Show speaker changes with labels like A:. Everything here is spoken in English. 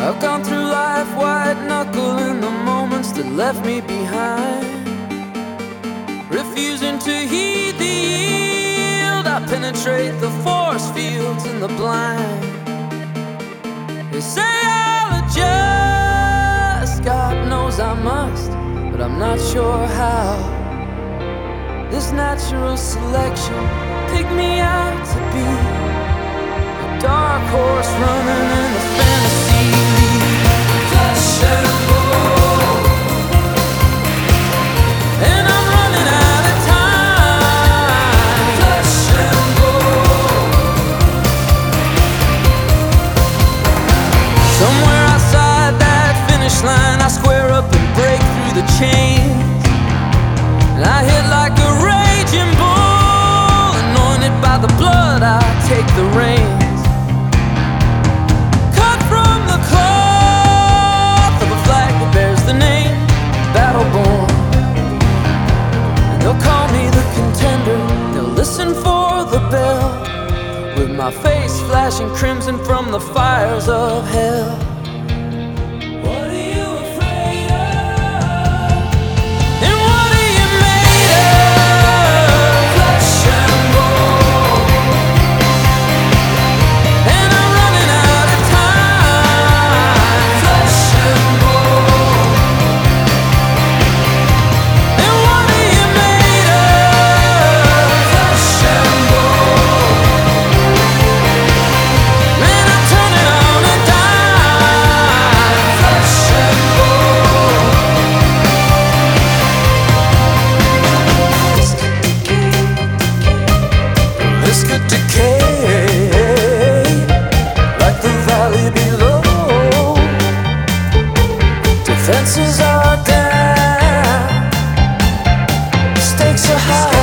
A: I've gone through life white knuckling the moments that left me behind, refusing to heed the yield. I penetrate the force fields in the blind. They say I'll adjust, God knows I must, but I'm not sure how. This natural selection picked me out to be a dark horse running in the fantasy league. Flesh and bone, and I'm running out of time. Flesh and bone. Somewhere outside that finish line, I square up and break through the chains, and I hit like a raging bull, anointed by the blood. I take the reins. Listen for the bell, with my face flashing crimson from the fires of hell. What are you afraid of? And what are you made of? Flesh and bone, and I'm running out of time. Flesh and bone, and what are you made of? Defenses are down, stakes are high.